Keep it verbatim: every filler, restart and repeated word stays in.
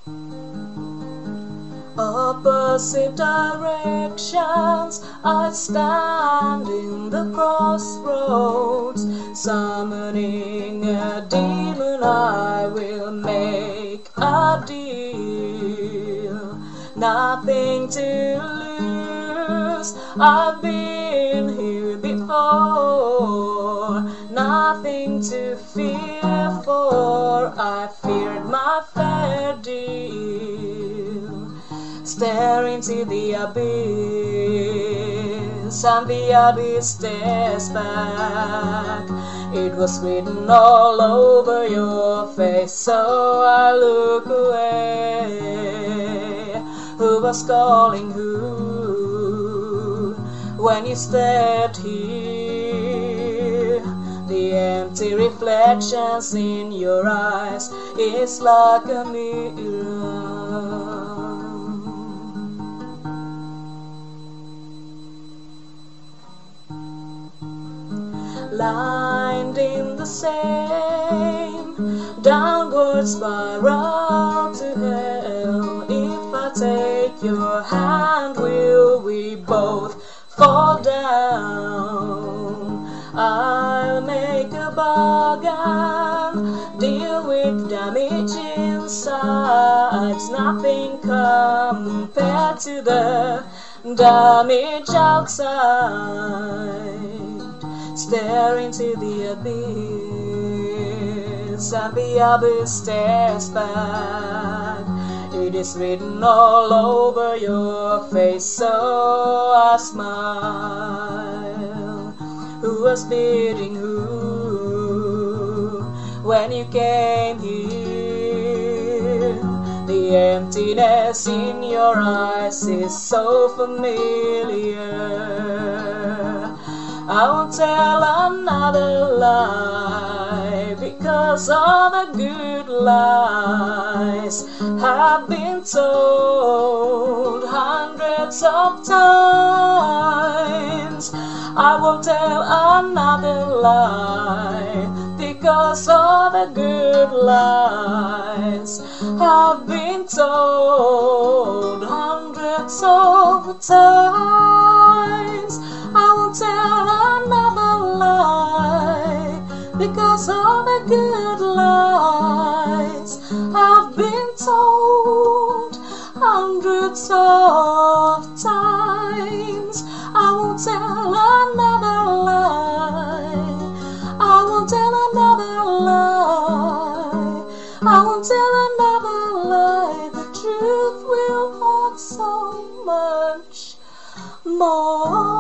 Opposite directions, I stand in the crossroads. Summoning a demon, I will make a deal. Nothing to lose, I've been here before. Nothing to fear, for I feared my fair deal. Stare into the abyss, and the abyss stares back. It was written all over your face, so I look away. Who was calling who when you stepped here? The empty reflections in your eyes is like a mirror. Lined in the same downward spiral to hell. If I take your hand, will we both fall down? I'll make a bargain, deal with damage inside. Nothing compared to the damage outside. Stare into the abyss, and the abyss stares back. It is written all over your face, so I smile. Who was bidding who when you came here? The emptiness in your eyes is so familiar. I won't tell another lie, because all the good lies have been told hundreds of times. I won't tell another lie, because all the good lies have been told hundreds of times. I won't tell another lie, because all the good lies have been told hundreds of times. I won't tell another lie, I won't tell another lie, I won't tell another lie. The truth will hurt so much more.